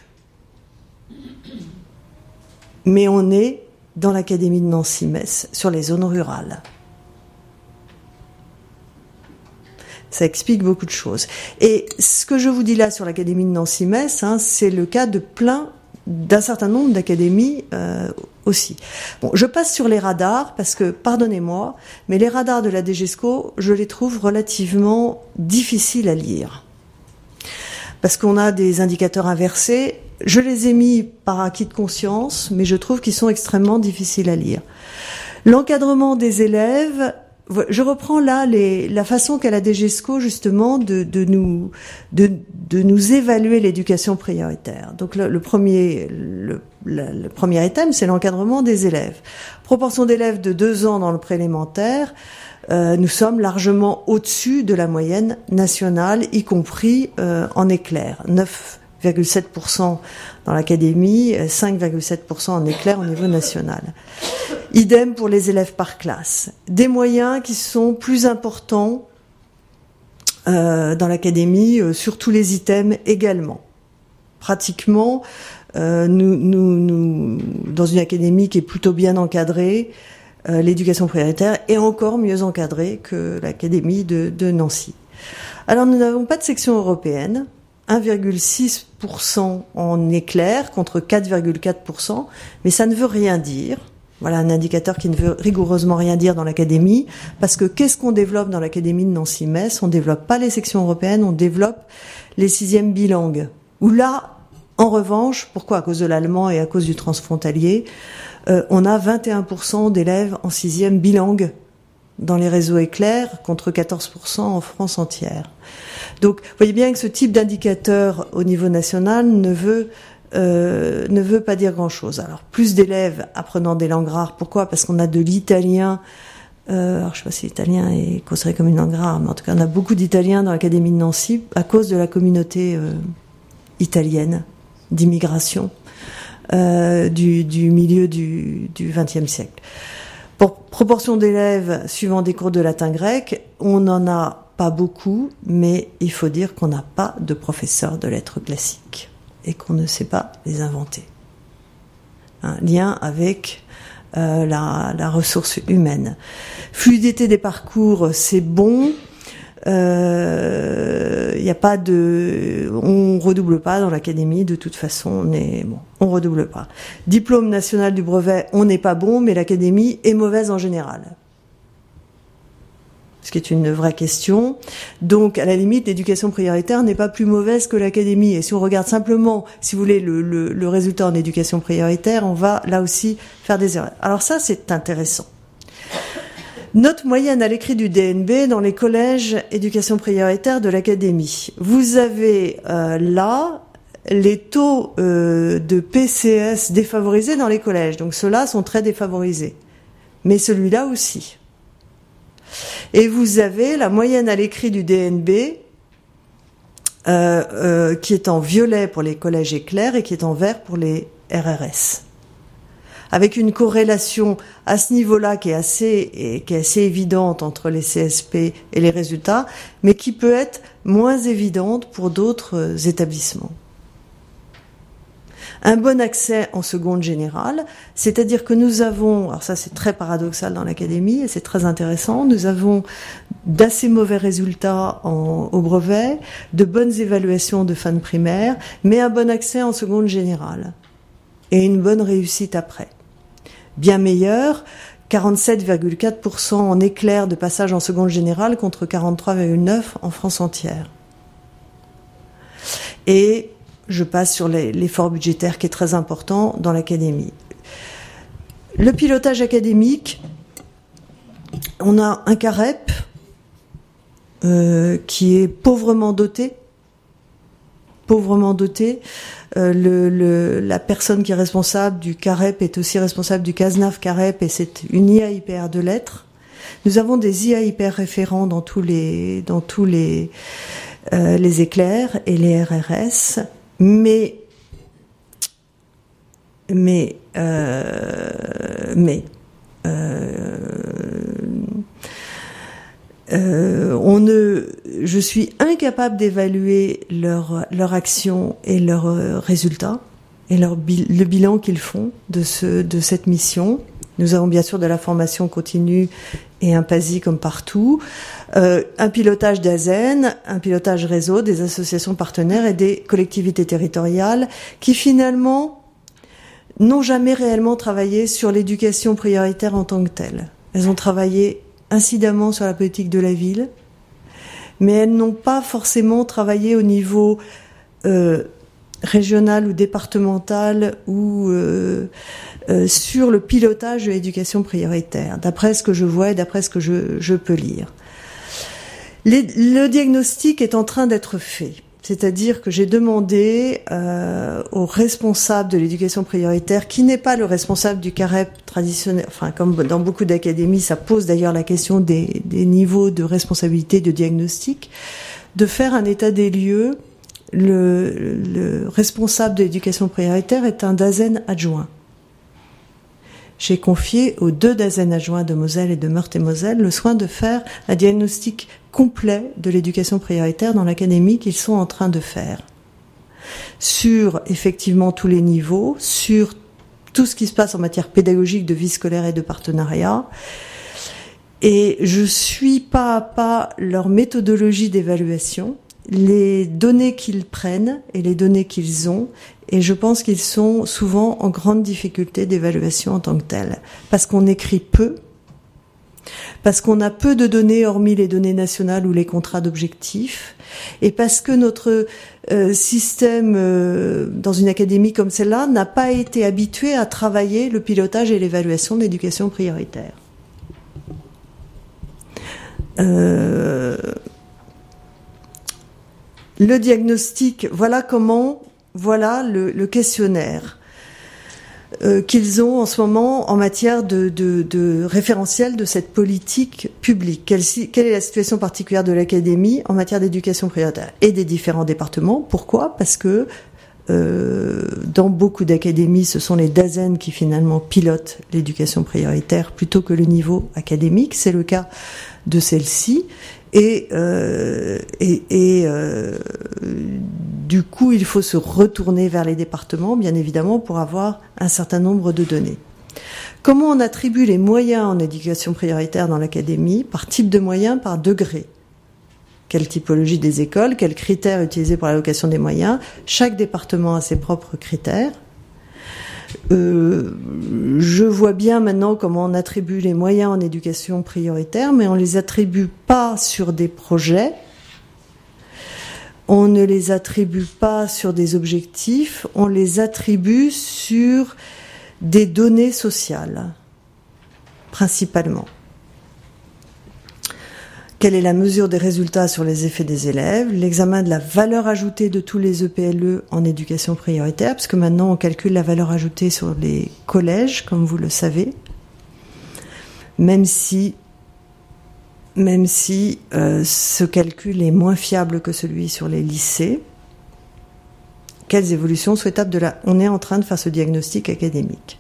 Mais on est dans l'académie de Nancy-Metz, sur les zones rurales. Ça explique beaucoup de choses. Et ce que je vous dis là sur l'académie de Nancy-Metz, c'est le cas d'un certain nombre d'académies aussi. Bon, je passe sur les radars parce que, pardonnez-moi, mais les radars de la DGESCO, je les trouve relativement difficiles à lire. Parce qu'on a des indicateurs inversés. Je les ai mis par acquis de conscience, mais je trouve qu'ils sont extrêmement difficiles à lire. L'encadrement des élèves, je reprends là la façon qu'a la DGESCO justement de nous évaluer l'éducation prioritaire. Donc le premier item, c'est l'encadrement des élèves. Proportion d'élèves de 2 ans dans le préélémentaire, nous sommes largement au-dessus de la moyenne nationale, y compris en éclair. 9,7% dans l'académie, 5,7% en éclair au niveau national. Idem pour les élèves par classe. Des moyens qui sont plus importants dans l'académie, sur tous les items également. Pratiquement, nous dans une académie qui est plutôt bien encadrée, l'éducation prioritaire est encore mieux encadrée que l'académie de Nancy. Alors nous n'avons pas de section européenne, 1,6% en éclair contre 4,4%, mais ça ne veut rien dire. Voilà un indicateur qui ne veut rigoureusement rien dire dans l'académie, parce que qu'est-ce qu'on développe dans l'académie de Nancy-Metz? On développe pas les sections européennes, on développe les 6e bilingues. Où là, en revanche, pourquoi? À cause de l'allemand et à cause du transfrontalier, on a 21% d'élèves en 6e bilingues dans les réseaux éclairs contre 14% en France entière. Donc, vous voyez bien que ce type d'indicateur au niveau national ne veut pas dire grand-chose. Alors, plus d'élèves apprenant des langues rares. Pourquoi ? Parce qu'on a de l'italien. Alors, je sais pas si l'italien est considéré comme une langue rare, mais en tout cas, on a beaucoup d'Italiens dans l'Académie de Nancy à cause de la communauté italienne d'immigration du milieu du XXe siècle. Pour proportion d'élèves suivant des cours de latin-grec, on n'en a pas beaucoup, mais il faut dire qu'on n'a pas de professeurs de lettres classiques et qu'on ne sait pas les inventer. Un lien avec la ressource humaine. Fluidité des parcours, c'est bon. Y a pas on redouble pas dans l'académie, de toute façon, on redouble pas. Diplôme national du brevet, on n'est pas bon, mais l'académie est mauvaise en général. Ce qui est une vraie question. Donc, à la limite, l'éducation prioritaire n'est pas plus mauvaise que l'académie. Et si on regarde simplement, si vous voulez, le résultat en éducation prioritaire, on va là aussi faire des erreurs. Alors ça, c'est intéressant. Note moyenne à l'écrit du DNB dans les collèges éducation prioritaire de l'académie. Vous avez là les taux de PCS défavorisés dans les collèges. Donc ceux-là sont très défavorisés. Mais celui-là aussi. Et vous avez la moyenne à l'écrit du DNB qui est en violet pour les collèges éclairs et qui est en vert pour les RRS. Avec une corrélation à ce niveau-là qui est assez évidente entre les CSP et les résultats, mais qui peut être moins évidente pour d'autres établissements. Un bon accès en seconde générale, c'est-à-dire que nous avons, alors ça c'est très paradoxal dans l'académie et c'est très intéressant, nous avons d'assez mauvais résultats au brevet, de bonnes évaluations de fin de primaire, mais un bon accès en seconde générale et une bonne réussite après. Bien meilleur, 47,4% en éclair de passage en seconde générale contre 43,9% en France entière. Et je passe sur l'effort budgétaire qui est très important dans l'académie. Le pilotage académique, on a un CAREP qui est pauvrement doté. La personne qui est responsable du CAREP est aussi responsable du CASNAF CAREP et c'est une IAIPR de lettres. Nous avons des IAIPR référents dans tous les éclairs et les RRS. Mais je suis incapable d'évaluer leur action et leurs résultats et le bilan qu'ils font de cette mission. Nous avons bien sûr de la formation continue et un PASI comme partout, un pilotage d'ASEN, un pilotage réseau des associations partenaires et des collectivités territoriales qui finalement n'ont jamais réellement travaillé sur l'éducation prioritaire en tant que telle. Elles ont travaillé incidemment sur la politique de la ville, mais elles n'ont pas forcément travaillé au niveau régional ou départemental ou sur le pilotage de l'éducation prioritaire, d'après ce que je vois et d'après ce que je peux lire. Le diagnostic est en train d'être fait. C'est-à-dire que j'ai demandé au responsable de l'éducation prioritaire, qui n'est pas le responsable du CAREP traditionnel, enfin comme dans beaucoup d'académies, ça pose d'ailleurs la question des niveaux de responsabilité de diagnostic, de faire un état des lieux. Le responsable de l'éducation prioritaire est un DASEN adjoint. J'ai confié aux 2 DASEN adjoints de Moselle et de Meurthe-et-Moselle le soin de faire un diagnostic complet de l'éducation prioritaire dans l'académie qu'ils sont en train de faire. Sur effectivement tous les niveaux, sur tout ce qui se passe en matière pédagogique, de vie scolaire et de partenariat. Et je suis pas à pas leur méthodologie d'évaluation, les données qu'ils prennent et les données qu'ils ont, et je pense qu'ils sont souvent en grande difficulté d'évaluation en tant que telle, parce qu'on écrit peu, parce qu'on a peu de données hormis les données nationales ou les contrats d'objectifs, et parce que notre système dans une académie comme celle-là n'a pas été habitué à travailler le pilotage et l'évaluation de l'éducation prioritaire. Le diagnostic, voilà le questionnaire qu'ils ont en ce moment en matière de référentiel de cette politique publique. Quelle est la situation particulière de l'académie en matière d'éducation prioritaire et des différents départements? Pourquoi? Parce que dans beaucoup d'académies, ce sont les DAZEN qui finalement pilotent l'éducation prioritaire plutôt que le niveau académique. C'est le cas de celle-ci. Et du coup, il faut se retourner vers les départements, bien évidemment, pour avoir un certain nombre de données. Comment on attribue les moyens en éducation prioritaire dans l'académie? Par type de moyens, par degré. Quelle typologie des écoles, quels critères utilisés pour l'allocation des moyens? Chaque département a ses propres critères. Je vois bien maintenant comment on attribue les moyens en éducation prioritaire, mais on les attribue pas sur des projets, on ne les attribue pas sur des objectifs, on les attribue sur des données sociales, principalement. Quelle est la mesure des résultats sur les effets des élèves? L'examen de la valeur ajoutée de tous les EPLE en éducation prioritaire, parce que maintenant on calcule la valeur ajoutée sur les collèges, comme vous le savez, même si ce calcul est moins fiable que celui sur les lycées. Quelles évolutions souhaitables on est en train de faire ce diagnostic académique.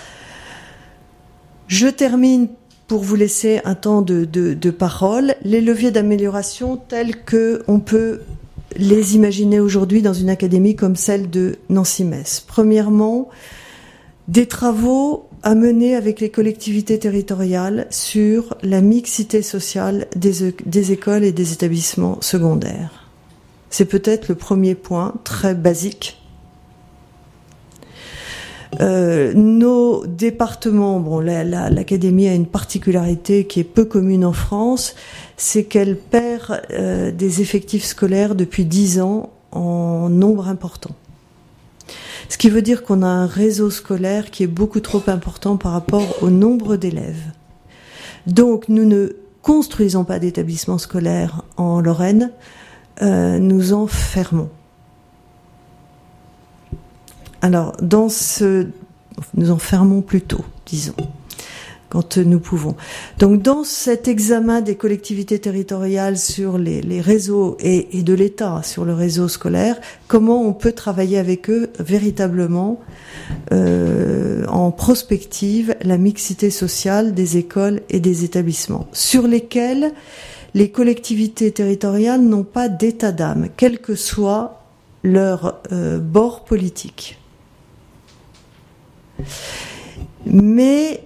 Je termine pour vous laisser un temps de parole, les leviers d'amélioration tels qu'on peut les imaginer aujourd'hui dans une académie comme celle de Nancy-Metz. Premièrement, des travaux à mener avec les collectivités territoriales sur la mixité sociale des écoles et des établissements secondaires. C'est peut-être le premier point, très basique. Nos départements, l'académie a une particularité qui est peu commune en France, c'est qu'elle perd des effectifs scolaires depuis 10 ans en nombre important. Ce qui veut dire qu'on a un réseau scolaire qui est beaucoup trop important par rapport au nombre d'élèves. Donc nous ne construisons pas d'établissements scolaires en Lorraine, nous en fermons. Alors, nous en fermons plutôt, disons, quand nous pouvons. Donc, dans cet examen des collectivités territoriales sur les réseaux et de l'État sur le réseau scolaire, comment on peut travailler avec eux véritablement en prospective la mixité sociale des écoles et des établissements, sur lesquels les collectivités territoriales n'ont pas d'état d'âme, quel que soit leur bord politique. Mais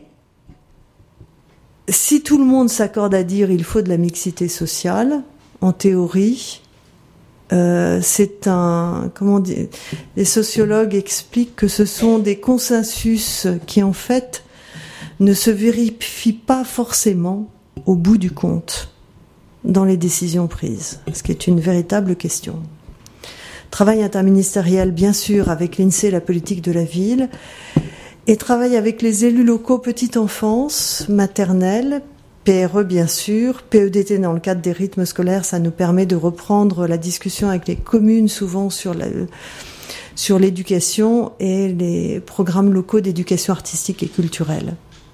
si tout le monde s'accorde à dire il faut de la mixité sociale, en théorie, c'est les sociologues expliquent que ce sont des consensus qui en fait ne se vérifient pas forcément au bout du compte dans les décisions prises, ce qui est une véritable question. Travail interministériel, bien sûr, avec l'INSEE, la politique de la ville, et travail avec les élus locaux petite enfance, maternelle, PRE bien sûr, PEDT dans le cadre des rythmes scolaires, ça nous permet de reprendre la discussion avec les communes souvent sur l'éducation et les programmes locaux d'éducation artistique et culturelle.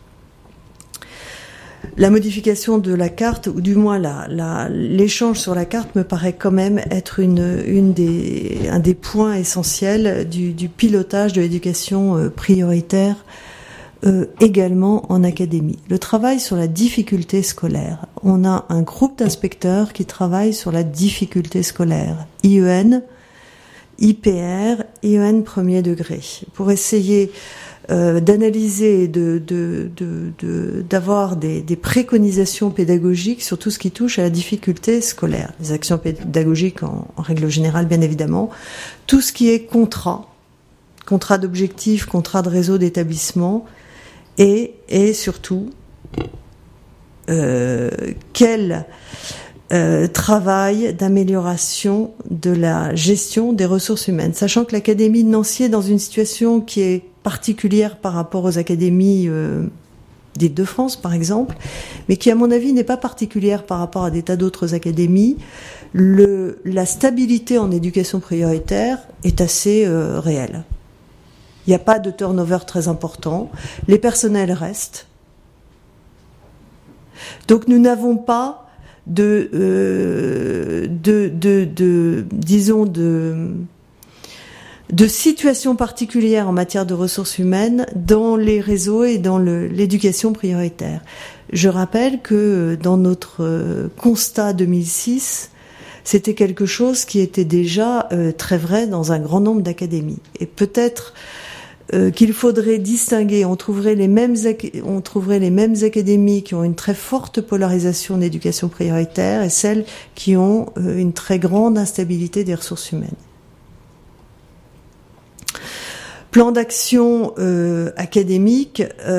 La modification de la carte, ou du moins l'échange sur la carte, me paraît quand même être un des points essentiels du pilotage de l'éducation prioritaire également en académie. Le travail sur la difficulté scolaire. On a un groupe d'inspecteurs qui travaille sur la difficulté scolaire. IEN, IPR, IEN premier degré. Pour essayer d'analyser, d'avoir des préconisations pédagogiques sur tout ce qui touche à la difficulté scolaire. Les actions pédagogiques en règle générale, bien évidemment. Tout ce qui est contrat d'objectifs, contrat de réseau d'établissement, et surtout, quel travail d'amélioration de la gestion des ressources humaines. Sachant que l'Académie de Nancy est dans une situation qui est particulière par rapport aux académies d'Île-de-France par exemple, mais qui à mon avis n'est pas particulière par rapport à des tas d'autres académies. La stabilité en éducation prioritaire est assez réelle. Il n'y a pas de turnover très important, les personnels restent. Donc nous n'avons pas de situation particulière en matière de ressources humaines dans les réseaux et dans l'éducation prioritaire. Je rappelle que dans notre constat 2006, c'était quelque chose qui était déjà très vrai dans un grand nombre d'académies. Et peut-être qu'il faudrait distinguer, on trouverait les mêmes académies qui ont une très forte polarisation d'éducation prioritaire et celles qui ont une très grande instabilité des ressources humaines. Plan d'action académique,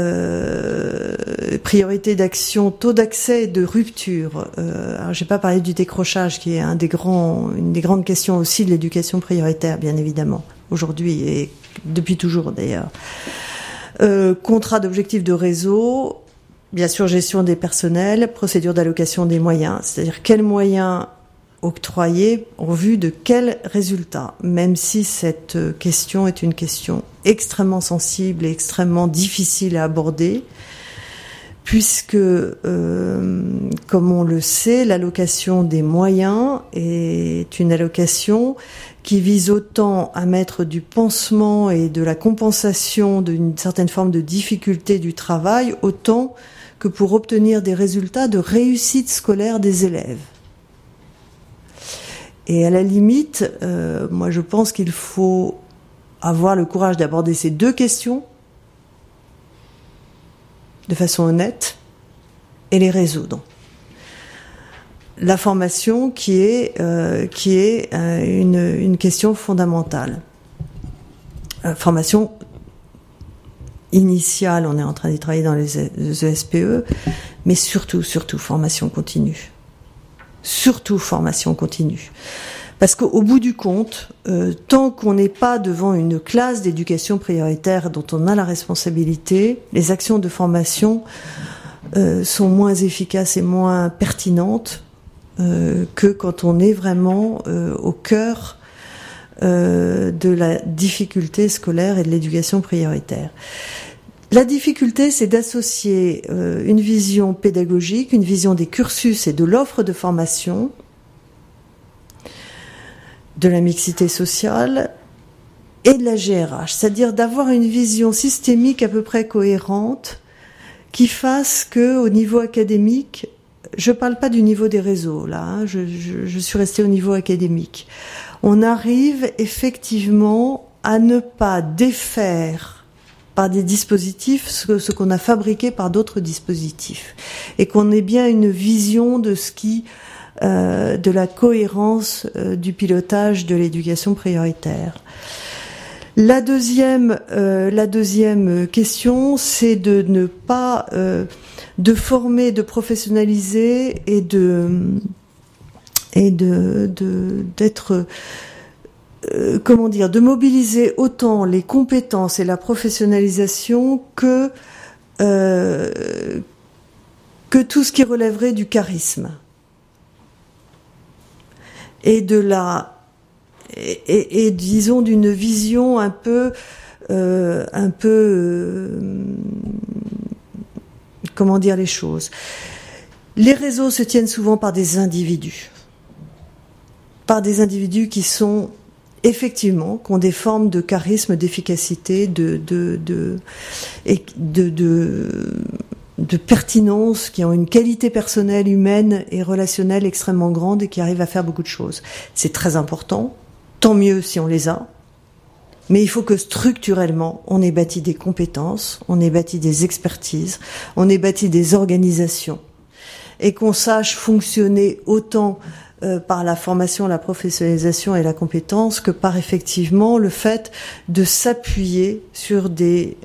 priorité d'action, taux d'accès et de rupture. Alors j'ai pas parlé du décrochage qui est une des grandes questions aussi de l'éducation prioritaire, bien évidemment, aujourd'hui et depuis toujours d'ailleurs. Contrat d'objectif de réseau, bien sûr gestion des personnels, procédure d'allocation des moyens, c'est-à-dire quels moyens octroyés en vue de quels résultats, même si cette question est une question extrêmement sensible et extrêmement difficile à aborder, puisque, comme on le sait, l'allocation des moyens est une allocation qui vise autant à mettre du pansement et de la compensation d'une certaine forme de difficulté du travail, autant que pour obtenir des résultats de réussite scolaire des élèves. Et à la limite, moi je pense qu'il faut avoir le courage d'aborder ces deux questions de façon honnête et les résoudre. La formation qui est une question fondamentale. Formation initiale, on est en train d'y travailler dans les ESPE, mais surtout formation continue. Surtout formation continue. Parce qu'au bout du compte, tant qu'on n'est pas devant une classe d'éducation prioritaire dont on a la responsabilité, les actions de formation sont moins efficaces et moins pertinentes que quand on est vraiment au cœur de la difficulté scolaire et de l'éducation prioritaire. La difficulté, c'est d'associer une vision pédagogique, une vision des cursus et de l'offre de formation, de la mixité sociale et de la GRH, c'est-à-dire d'avoir une vision systémique à peu près cohérente qui fasse que, au niveau académique, je parle pas du niveau des réseaux là, hein, je suis restée au niveau académique. On arrive effectivement à ne pas défaire par des dispositifs ce qu'on a fabriqué par d'autres dispositifs et qu'on ait bien une vision de ce qui de la cohérence du pilotage de l'éducation prioritaire. La deuxième question, c'est de ne pas de former, de professionnaliser et d'être de mobiliser autant les compétences et la professionnalisation que tout ce qui relèverait du charisme et disons d'une vision un peu comment dire les choses. Les réseaux se tiennent souvent par des individus qui sont effectivement, qui ont des formes de charisme, d'efficacité, de pertinence, qui ont une qualité personnelle, humaine et relationnelle extrêmement grande et qui arrivent à faire beaucoup de choses. C'est très important, tant mieux si on les a, mais il faut que structurellement, on ait bâti des compétences, on ait bâti des expertises, on ait bâti des organisations et qu'on sache fonctionner autant par la formation, la professionnalisation et la compétence que par effectivement le fait de s'appuyer sur des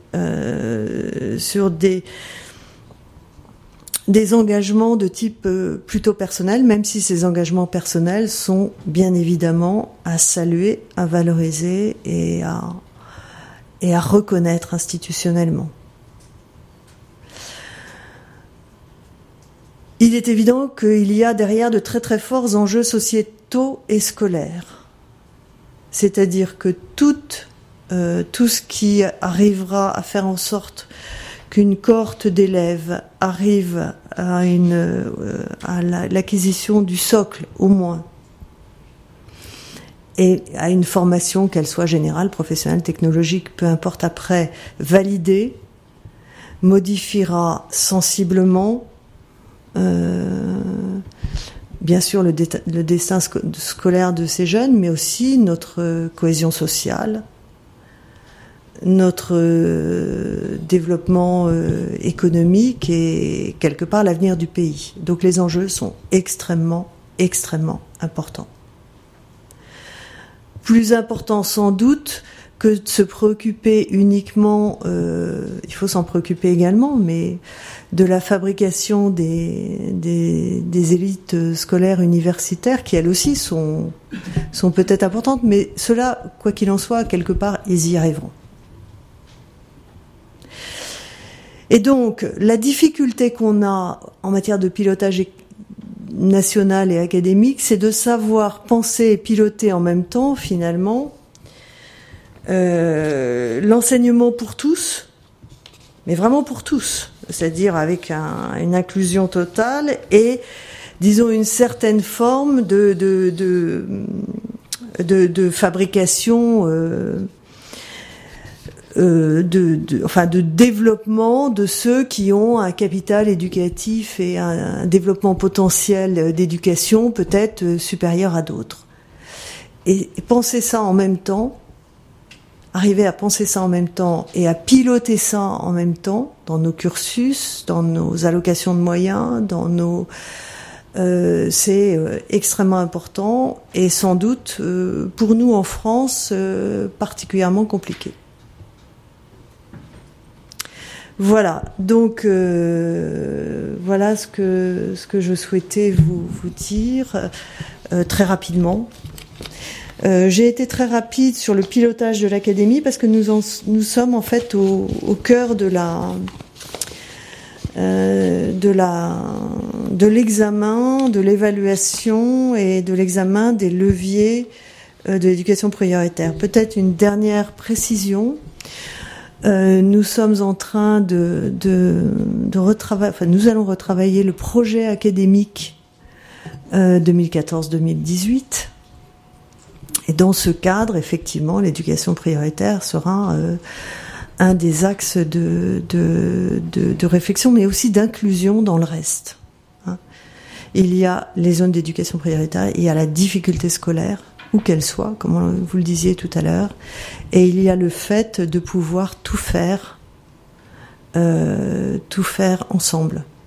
engagements de type plutôt personnel, même si ces engagements personnels sont bien évidemment à saluer, à valoriser et à reconnaître institutionnellement. Il est évident qu'il y a derrière de très très forts enjeux sociétaux et scolaires. C'est-à-dire que tout ce qui arrivera à faire en sorte qu'une cohorte d'élèves arrive à l'acquisition du socle, au moins, et à une formation, qu'elle soit générale, professionnelle, technologique, peu importe après, validée, modifiera sensiblement, bien sûr, le destin scolaire de ces jeunes, mais aussi notre cohésion sociale, notre développement économique et quelque part l'avenir du pays. Donc les enjeux sont extrêmement, extrêmement importants. Plus important sans doute que de se préoccuper uniquement, il faut s'en préoccuper également, mais de la fabrication des élites scolaires universitaires, qui elles aussi sont peut-être importantes, mais cela, quoi qu'il en soit, quelque part, ils y arriveront. Et donc, la difficulté qu'on a en matière de pilotage national et académique, c'est de savoir penser et piloter en même temps, finalement, l'enseignement pour tous, mais vraiment pour tous, c'est-à-dire avec une inclusion totale et, disons, une certaine forme de fabrication, de développement de ceux qui ont un capital éducatif et un développement potentiel d'éducation peut-être supérieur à d'autres. Et penser ça en même temps, arriver à penser ça en même temps et à piloter ça en même temps dans nos cursus, dans nos allocations de moyens, c'est extrêmement important et sans doute pour nous en France particulièrement compliqué. Voilà, donc voilà ce que je souhaitais vous dire très rapidement. J'ai été très rapide sur le pilotage de l'académie parce que nous sommes en fait au cœur de l'examen, de l'évaluation et de l'examen des leviers de l'éducation prioritaire. Peut-être une dernière précision. Nous sommes en train de retravailler, nous allons retravailler le projet académique 2014-2018. Et dans ce cadre, effectivement, l'éducation prioritaire sera un des axes de réflexion, mais aussi d'inclusion dans le reste. Il y a les zones d'éducation prioritaire, il y a la difficulté scolaire, où qu'elle soit, comme vous le disiez tout à l'heure, et il y a le fait de pouvoir tout faire ensemble.